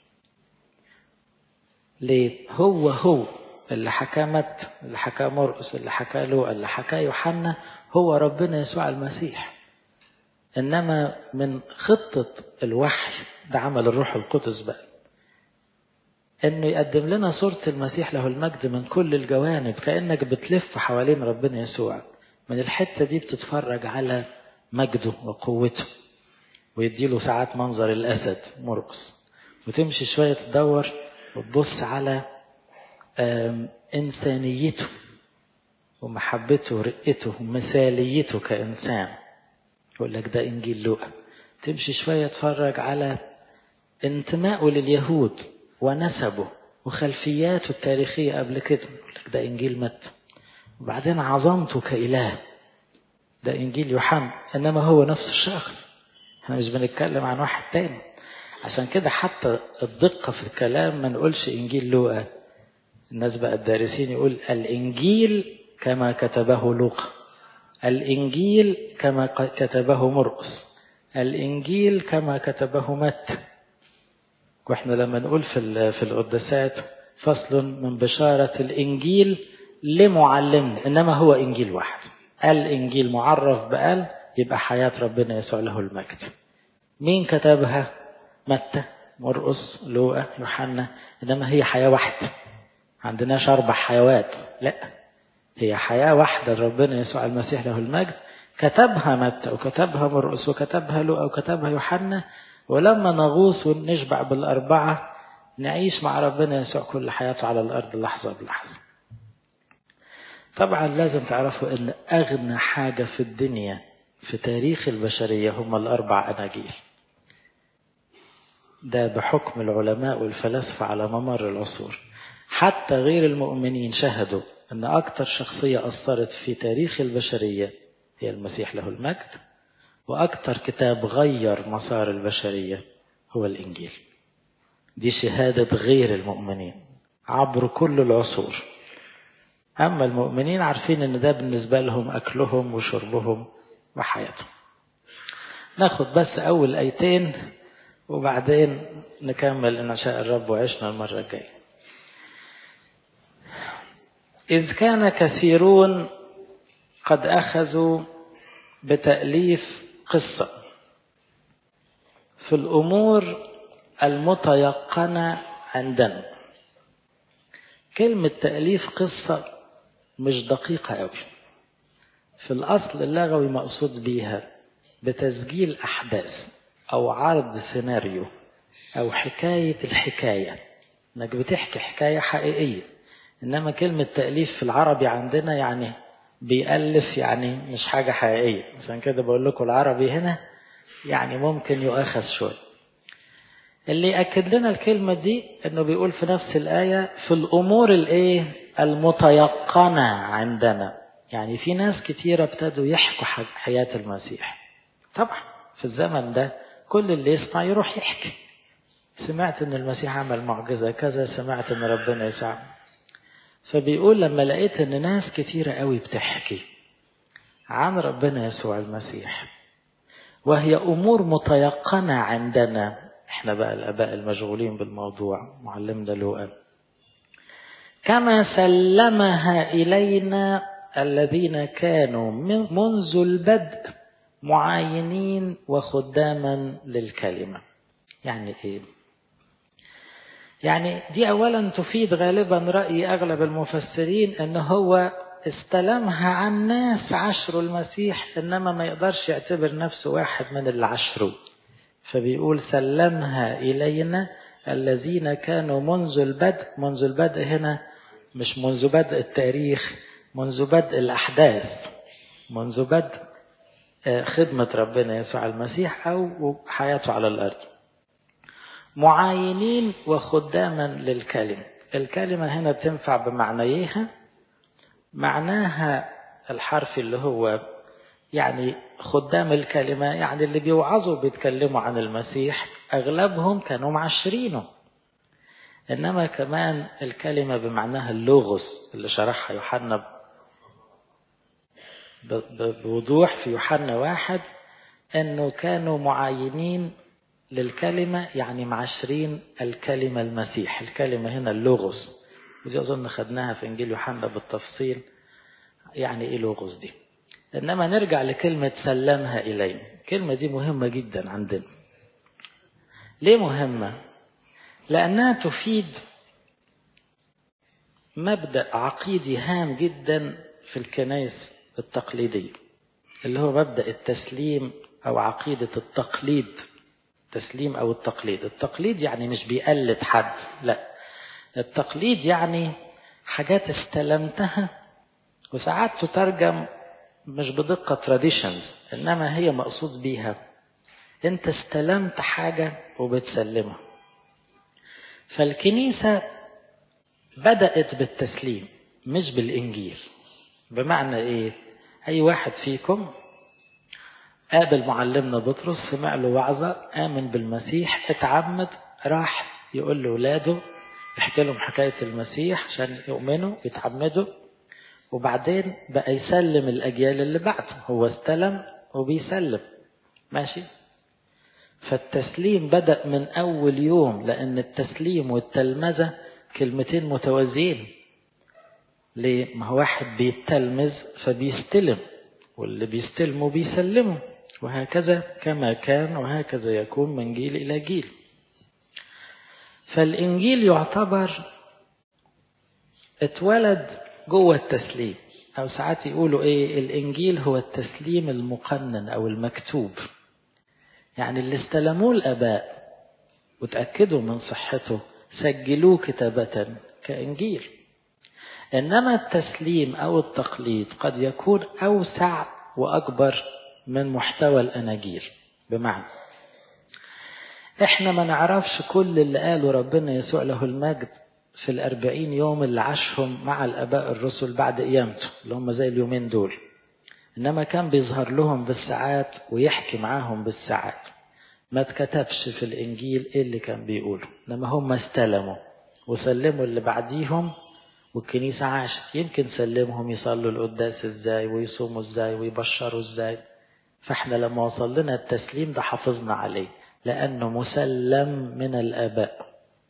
ليه؟ هو هو اللي حكى متى، اللي حكى مرقس، اللي حكى لوقا، اللي حكى يوحنا، هو ربنا يسوع المسيح. إنما من خطة الوحي ده عمل الروح القدس بقى، إنه يقدم لنا صورة المسيح له المجد من كل الجوانب، كأنك بتلف حوالين ربنا يسوع. من الحتة دي بتتفرج على مجده وقوته، ويديله ساعات منظر الأسد مرقس، وتمشي شوية تدور وتبص على إنسانيته ومحبته ورقته ومثاليته كإنسان، يقول لك ده إنجيل لوقا. تمشي شوية تفرج على انتمائه لليهود ونسبه وخلفياته التاريخية قبل كده، يقول لك ده إنجيل متى. وبعدين عظمته كإله، ده إنجيل يوحنا. إنما هو نفس الشخص، احنا مش بنتكلم عن واحد تاني. عشان كده حتى الدقة في الكلام ما نقولش إنجيل لوقا. الناس بقى الدارسين يقول الإنجيل كما كتبه لوقا، الإنجيل كما كتبه مرقس، الإنجيل كما كتبه متى. واحنا لما نقول في في القداسات فصل من بشارة الإنجيل لمعلمنا، إنما هو إنجيل واحد. الإنجيل معرف بقال، يبقى حياة ربنا يسوع له المجد. مين كتبها؟ متى، مرقس، لوقا، يوحنا. إنما هي حياة واحدة، عندناش أربع حيوات، لا، هي حياة واحدة ربنا يسوع المسيح له المجد. كتبها متى وكتبها مرقس وكتبها لوقا وكتبها يوحنا. ولما نغوص ونشبع بالأربعة نعيش مع ربنا يسوع كل حياته على الأرض لحظة بلحظة. طبعا لازم تعرفوا أن أغنى حاجة في الدنيا في تاريخ البشرية هم الأربع أناجيل. ده بحكم العلماء والفلاسفة على ممر العصور. حتى غير المؤمنين شهدوا أن أكثر شخصية أثرت في تاريخ البشرية هي المسيح له المجد، وأكثر كتاب غير مسار البشرية هو الإنجيل. دي شهادة غير المؤمنين عبر كل العصور. أما المؤمنين عارفين أن ده بالنسبة لهم أكلهم وشربهم وحياتهم. ناخد بس أول آيتين وبعدين نكمل إن شاء الرب وعشنا المرة الجاية. إذ كان كثيرون قد أخذوا بتأليف قصة في الأمور المتيقنة عندنا. كلمة تأليف قصة مش دقيقة أوي. في الأصل اللغوي مقصود بيها بتسجيل أحداث أو عرض سيناريو أو حكاية الحكاية، إنك بتحكي حكاية حقيقية. إنما كلمة تأليف في العربي عندنا يعني بيألف، يعني مش حاجة حقيقية. عشان كده بقول لكم العربي هنا يعني ممكن يؤخذ شوي. اللي يأكد لنا الكلمة دي إنه بيقول في نفس الآية في الأمور الإيه المتيقنة عندنا. يعني في ناس كتيرة ابتدوا يحكوا حياة المسيح. طبعا في الزمن ده كل اللي يسمع يروح يحكي، سمعت إن المسيح عمل معجزة كذا، سمعت إن ربنا يسوع. فبيقول لما لقيت إن ناس كتيرة قوي بتحكي عن ربنا يسوع المسيح وهي أمور متيقنة عندنا، احنا بقى الآباء المشغولين بالموضوع، معلمنا لوقا، كما سلمها إلينا الذين كانوا منذ البدء معاينين وخداما للكلمة. يعني ايه؟ يعني دي اولا تفيد غالبا رأي اغلب المفسرين ان هو استلمها عن ناس عشروا المسيح، انما ما يقدرش يعتبر نفسه واحد من اللي عشروا. فبيقول سلمها إلينا الذين كانوا منذ البدء. منذ البدء هنا مش منذ بدء التاريخ، منذ بدء الأحداث، منذ بدء خدمة ربنا يسوع المسيح أو حياته على الأرض. معاينين وخداما للكلمة. الكلمة هنا بتنفع بمعنيها. معناها الحرف اللي هو يعني خدام الكلمة يعني اللي بيوعظوا بيتكلموا عن المسيح أغلبهم كانوا معشرينه. إنما كمان الكلمة بمعناها اللوغوس اللي شرحها يوحنا بوضوح في يوحنا واحد، أنه كانوا معاينين للكلمة يعني معشرين الكلمة المسيح. الكلمة هنا اللوغوس، ودي أظن خدناها في إنجيل يوحنا بالتفصيل يعني إيه لوغوس دي. إنما نرجع لكلمة سلمها إلينا. الكلمة دي مهمة جدا عندنا. ليه مهمة؟ لأنها تفيد مبدأ عقيدي هام جدا في الكنائس التقليدية، اللي هو مبدأ التسليم أو عقيدة التقليد. تسليم أو التقليد. التقليد يعني مش بيقلد حد، لا، التقليد يعني حاجات استلمتها، وساعات تترجم مش بدقة traditions، إنما هي مقصود بيها أنت استلمت حاجة وبتسلمها. فالكنيسة بدأت بالتسليم مش بالإنجيل. بمعنى إيه؟ أي واحد فيكم قابل معلمنا بطرس، سمع له وعظة، آمن بالمسيح، اتعمد، راح يقول لأولاده، يحكي لهم حكاية المسيح عشان يؤمنوا يتعمدوا، وبعدين بقى يسلم الأجيال اللي بعده. هو استلم وبيسلم، ماشي. فالتسليم بدأ من أول يوم، لأن التسليم والتلمذة كلمتين متوازيين. ليه؟ ما هو واحد بيتلمذ فبيستلم، واللي بيستلموا بيسلموا، وهكذا كما كان وهكذا يكون من جيل إلى جيل. فالإنجيل يعتبر اتولد جوه التسليم، أو ساعات يقولوا إيه، الإنجيل هو التسليم المقنن أو المكتوب. يعني اللي استلموه الآباء وتأكدوا من صحته سجلوه كتابة كإنجيل. إنما التسليم أو التقليد قد يكون أوسع وأكبر من محتوى الأناجيل. بمعنى إحنا ما نعرفش كل اللي قاله ربنا يسوع له المجد في الأربعين يوم اللي عاشهم مع الآباء الرسل بعد قيامته، اللي هم زي اليومين دول. إنما كان بيظهر لهم بالساعات ويحكي معاهم بالساعات. ما اتكتبش في الإنجيل إيه اللي كان بيقوله، إنما هم استلموا وسلموا اللي بعديهم، والكنيسة عاشت. يمكن سلمهم يصلوا القداس إزاي ويصوموا إزاي ويبشروا إزاي. فإحنا لما وصل لنا التسليم ده حافظنا عليه لأنه مسلم من الآباء.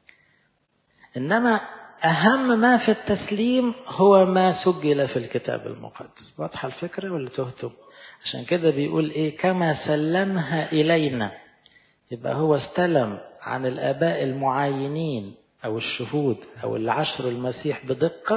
إنما أهم ما في التسليم هو ما سجل في الكتاب المقدس. واضحة الفكرة ولا تهتم؟ عشان كده بيقول إيه، كما سلمها إلينا. يبقى هو استلم عن الآباء المعاينين أو الشهود أو اللي عاشروا المسيح بدقة،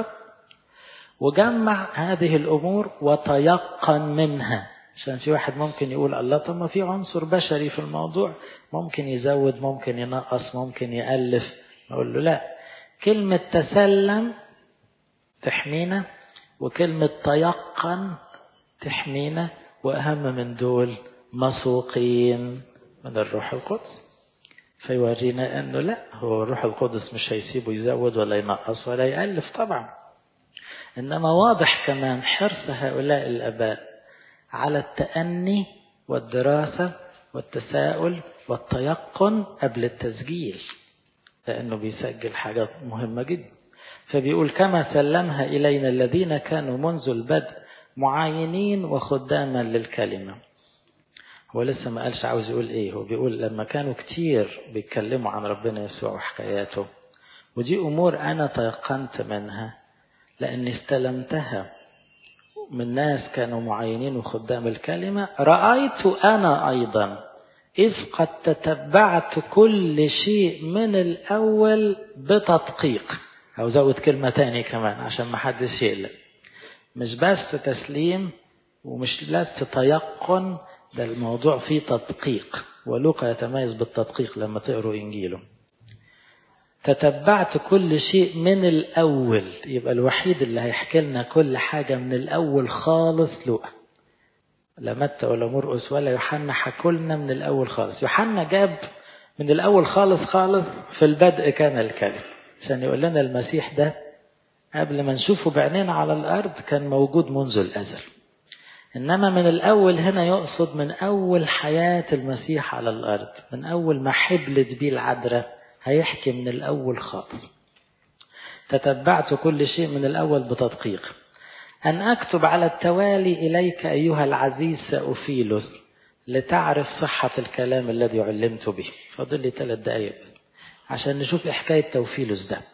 وجمع هذه الأمور وتيقن منها. عشان في واحد ممكن يقول الله، طب ما في عنصر بشري في الموضوع، ممكن يزود، ممكن ينقص، ممكن يألف. أقول له لا، كلمة تسلم تحمينا، وكلمة تيقن تحمينا، وأهم من دول مسوقين من الروح القدس. فيورينا أنه لا، هو الروح القدس مش هيسيبه يزود ولا ينقص ولا يألف طبعا. إنما واضح كمان حرص هؤلاء الآباء على التأني والدراسة والتساؤل والتيقن قبل التسجيل، لأنه بيسجل حاجات مهمة جدا. فبيقول كما سلمها إلينا الذين كانوا منذ البدء معاينين وخداما للكلمة. هو لسه ما قالش عاوز يقول ايه. هو بيقول لما كانوا كتير بيتكلموا عن ربنا يسوع وحكاياته، ودي امور انا تيقنت منها لاني استلمتها من ناس كانوا معينين وخدام الكلمة. رأيت انا ايضا اذ قد تتبعت كل شيء من الاول بتدقيق. او زود كلمة تاني كمان عشان ما حدش يقلق، مش بس تسليم ومش بس تيقن، ده الموضوع فيه تدقيق. ولوقا يتميز بالتدقيق لما تقروا إنجيله. تتبعت كل شيء من الأول. يبقى الوحيد اللي هيحكي لنا كل حاجة من الأول خالص لوقا. لا متى ولا مرقس ولا يوحنا حكوا لنا من الأول خالص. يوحنا جاب من الأول خالص خالص، في البدء كان الكلمة، عشان يقول لنا المسيح ده قبل ما نشوفه بعينينا على الأرض كان موجود منذ الأزل. إنما من الأول هنا يقصد من أول حياة المسيح على الأرض، من أول ما حبلت بيه العذراء، هيحكي من الأول خالص. تتبعت كل شيء من الأول بتدقيق. أن أكتب على التوالي إليك أيها العزيز سأوفيلوس لتعرف صحة الكلام الذي علمت به. فاضل لي ثلاث دقايق عشان نشوف حكاية توفيلوس ده.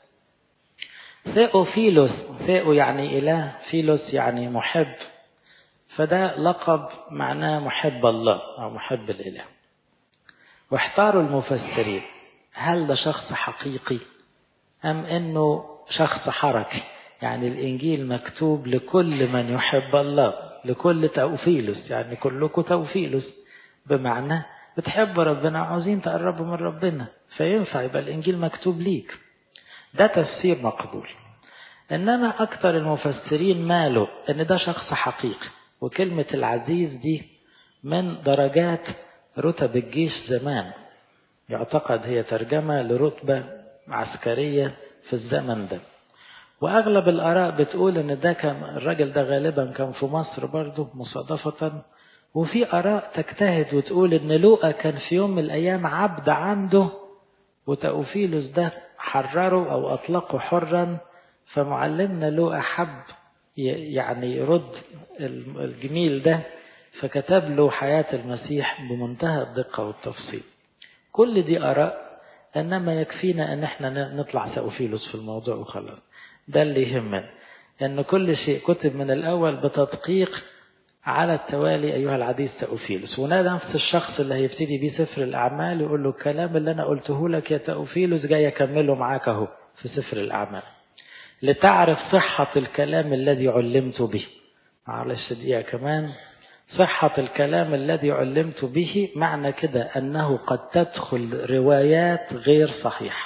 ثيوفيلوس، ثيو يعني إله، فيلوس يعني محب، فده لقب معناه محب الله أو محب الإله. واحتاروا المفسرين هل ده شخص حقيقي أم أنه شخص حركي، يعني الإنجيل مكتوب لكل من يحب الله، لكل توفيلوس، يعني كلكم توفيلوس، بمعنى بتحب ربنا عاوزين تقربوا من ربنا، فينفع يبقى الإنجيل مكتوب ليك. ده تفسير مقبول. إنما أكثر المفسرين مالوا أن ده شخص حقيقي، وكلمة العزيز دي من درجات رتب الجيش زمان، يعتقد هي ترجمة لرتبة عسكرية في الزمن ده. وأغلب الآراء بتقول أن ده كان الراجل ده غالبا كان في مصر برضه مصادفة، وفي آراء تجتهد وتقول أن لوقا كان في يوم من الأيام عبد عنده، وتأوفيلوس ده حرره أو أطلقه حرا، فمعلمنا لوقا حب يعني يرد الجميل ده، فكتب له حياة المسيح بمنتهى الدقة والتفصيل. كل دي آراء، إنما يكفينا أن احنا نطلع سأوفيلوس في الموضوع وخلاص. ده اللي يهمنا، أن كل شيء كتب من الأول بتدقيق على التوالي أيها العزيز تأوفيلوس. ونادى نفس الشخص اللي هيبتدي بيه سفر الأعمال يقول له الكلام اللي أنا قلته لك يا تأوفيلوس جاي أكمله معاك أهو في سفر الأعمال، لتعرف صحة الكلام الذي علمت به. معلش دقيقة كمان. صحة الكلام الذي علمت به معنى كده أنه قد تدخل روايات غير صحيحة،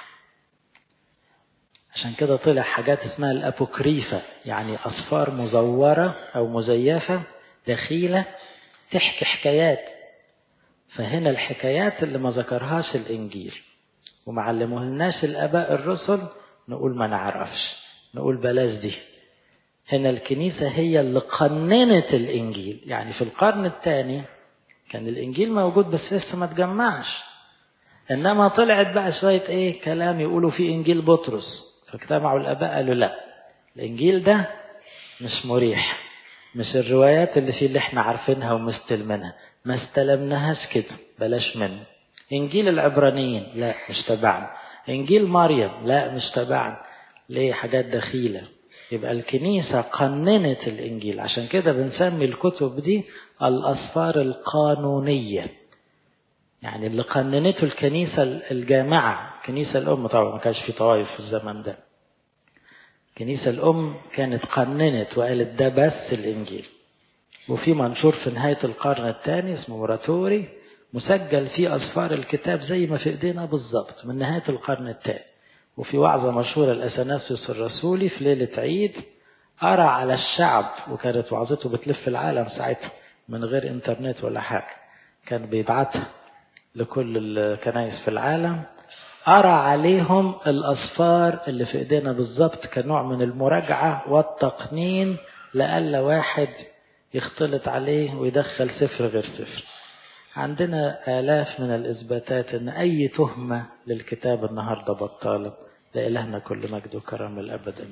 عشان كده طلع حاجات اسمها الأبوكريفة، يعني أصفار مزورة أو مزيفة دخيلة تحكي حكايات. فهنا الحكايات اللي ما ذكرهاش الإنجيل وما علموهناش الآباء الرسل نقول ما نعرفش، نقول بلاش دي. هنا الكنيسة هي اللي قننت الإنجيل. يعني في القرن الثاني كان الإنجيل موجود بس لسه ما تجمعش، إنما طلعت بقى شوية إيه كلام يقولوا في إنجيل بطرس، فاجتمعوا الآباء قالوا لا، الإنجيل ده مش مريح، مش الروايات اللي فيه اللي احنا عارفينها ومستلمينها، ما استلمناهاش كده، بلاش منه. إنجيل العبرانيين لا مش تبعنا، إنجيل مريم لا مش تبعنا، ليه؟ حاجات دخيلة. يبقى الكنيسة قننت الإنجيل، عشان كده بنسمي الكتب دي الأسفار القانونية، يعني اللي قننته الكنيسة الجامعة. الكنيسة الأم طبعا ما كانش في طوائف في الزمن ده، الكنيسة الأم كانت قننت وقالت ده بس الإنجيل. وفي منشور في نهاية القرن الثاني اسمه موراتوري مسجل فيه أسفار الكتاب زي ما في إيدينا بالضبط من نهاية القرن الثاني. وفي وعظة مشهورة الأثناسيوس الرسولي في ليلة عيد قرأ على الشعب، وكانت وعظته بتلف العالم ساعتها من غير انترنت ولا حاجة، كان بيبعتها لكل الكنائس في العالم، قرأ عليهم الأسفار اللي في إيدينا بالضبط كنوع من المراجعة والتقنين، لألا واحد يختلط عليه ويدخل سفر غير سفر. عندنا آلاف من الإثباتات أن أي تهمة للكتاب النهاردة بطالة. لإلهنا كل مجد وكرم الأبد.